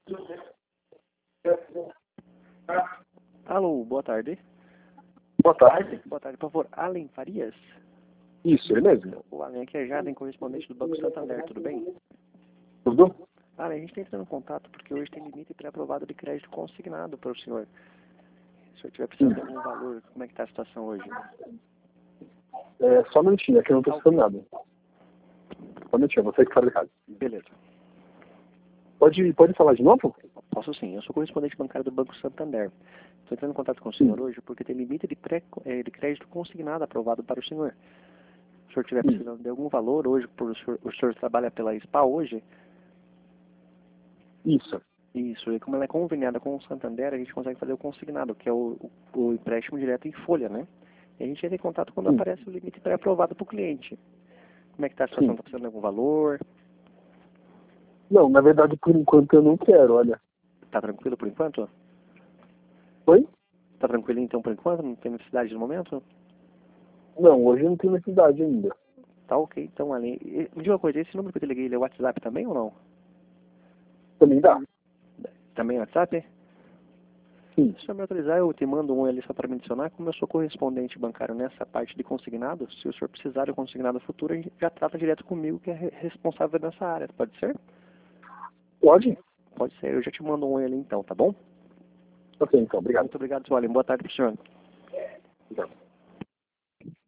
Alô, boa tarde. Boa tarde. Boa tarde, por favor. Allen Farias? Isso, ele mesmo. O Allen aqui é Jardim, correspondente do Banco Santander, tudo bem? Tudo? Allen, a gente está entrando em contato porque hoje tem limite pré-aprovado de crédito consignado para o senhor. Se o senhor tiver precisando de algum valor, como é que está a situação hoje? Só um minutinho, aqui eu não estou escutando nada. Só um minutinho, você que fala de casa. Beleza. Pode falar de novo? Posso sim, eu sou correspondente bancário do Banco Santander. Estou entrando em contato com o senhor hoje porque tem limite de crédito consignado aprovado para o senhor. Se o senhor estiver precisando de algum valor hoje, o senhor trabalha pela SPA hoje? Isso. Isso, e como ela é conveniada com o Santander, a gente consegue fazer o consignado, que é o empréstimo direto em folha, né? E a gente entra em contato quando aparece o limite pré-aprovado para o cliente. Como é que está a situação? Está precisando de algum valor? Não, na verdade, por enquanto eu não quero, olha. Está tranquilo por enquanto? Oi? Está tranquilo então por enquanto? Não tem necessidade no momento? Não, hoje eu não tenho necessidade ainda. Tá ok, então ali. Me diga uma coisa, esse número que eu te liguei, ele é WhatsApp também ou não? Também dá? Também é WhatsApp? Sim. Se o senhor me autorizar, eu te mando um ali só para me adicionar. Como eu sou correspondente bancário nessa parte de consignado, se o senhor precisar de um consignado futuro, a gente já trata direto comigo, que é responsável nessa área. Pode ser? Pode? Pode ser. Eu já te mando um ali então, tá bom? Ok, então, obrigado. Muito obrigado, Suelen. Boa tarde pro senhor. Obrigado.